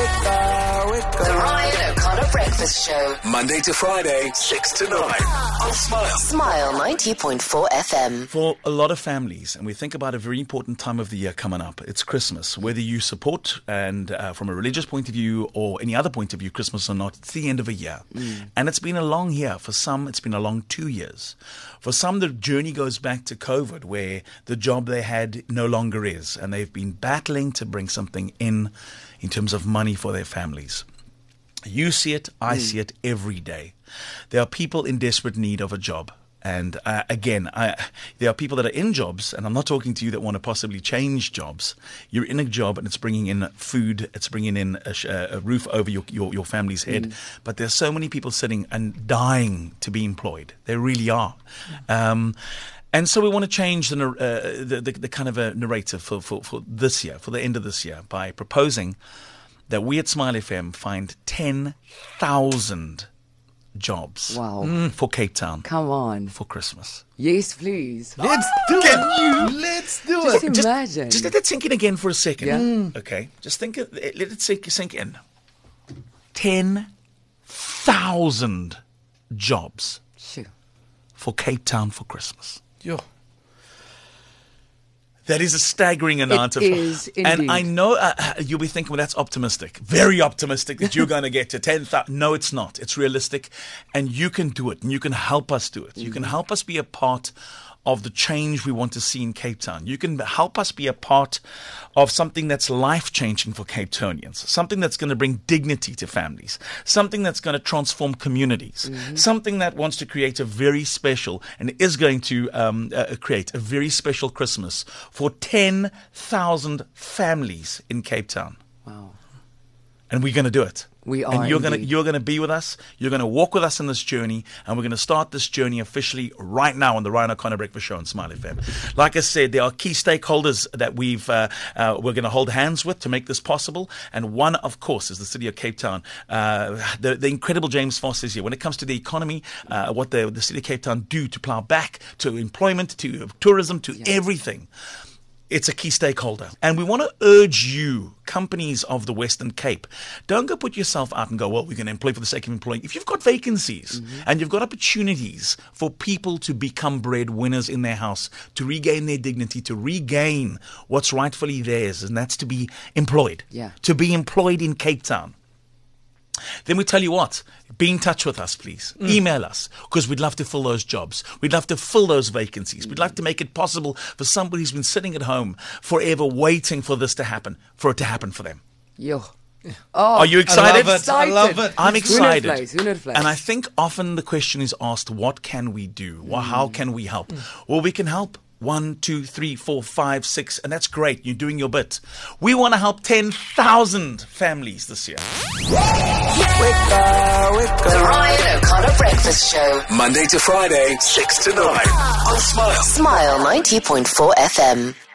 The Ryan O'Connor Breakfast Show. Monday to Friday, 6 to 9 on Smile. Smile 90.4 FM. For a lot of families, and we think about a very important time of the year coming up, it's Christmas. Whether you support, and from a religious point of view or any other point of view, Christmas or not, it's the end of a year. And it's been a long year. For some, it's been a long 2 years. For some, the journey goes back to COVID, where the job they had no longer is, and they've been battling to bring something in terms of money for their families. You see it, I see it every day. There are people in desperate need of a job. And there are people that are in jobs, and I'm not talking to you that want to possibly change jobs. You're in a job and it's bringing in food, it's bringing in a roof over your family's head. But there's so many people sitting and dying to be employed. There really are. And so we want to change the kind of a narrative for this year, for the end of this year, by proposing that we at Smile FM find 10,000 jobs for Cape Town. Come on. For Christmas. Yes, please. Let's do it. Let's do Just it. imagine. Just let it sink in again for a second. Yeah. Okay. Just let it sink in. 10,000 jobs Shoo. for Cape Town for Christmas. Yo. That is a staggering amount It is and indeed. I know you'll be thinking, well, that's optimistic. Very optimistic that you're going to get to 10,000. No, it's not. It's realistic. And you can do it. And you can help us do it. You can help us be a part of the change we want to see in Cape Town. You can help us be a part of something that's life-changing for Cape Townians, something that's going to bring dignity to families, something that's going to transform communities, something that wants to create a very special and is going to create a very special Christmas for 10,000 families in Cape Town. Wow. And we're going to do it. We are. And you're indeed. going to be with us. You're going to walk with us in this journey, and we're going to start this journey officially right now on the Ryan O'Connor Breakfast Show on Smile FM. Like I said, there are key stakeholders that we're going to hold hands with to make this possible, and one, of course, is the City of Cape Town. The incredible James Foss is here. When it comes to the economy, what the City of Cape Town do to plough back to employment, to tourism, to everything. It's a key stakeholder. And we want to urge you, companies of the Western Cape, don't go put yourself out and go, well, we're going to employ for the sake of employing. If you've got vacancies and you've got opportunities for people to become breadwinners in their house, to regain their dignity, to regain what's rightfully theirs, and that's to be employed. Yeah. To be employed in Cape Town. Then we tell you what, be in touch with us, please. Email us, because we'd love to fill those jobs. We'd love to fill those vacancies. We'd like to make it possible for somebody who's been sitting at home forever waiting for this to happen, for it to happen for them. Yo. Are you excited? I love it. I'm excited. Who knows place? And I think often the question is asked, what can we do? Well, how can we help? Well, we can help. 1, 2, 3, 4, 5, 6, and that's great. You're doing your bit. We want to help 10,000 families this year. The Ryan O'Connor Breakfast Show. Monday to Friday, 6 to 9 on Smile. Smile 90.4 FM.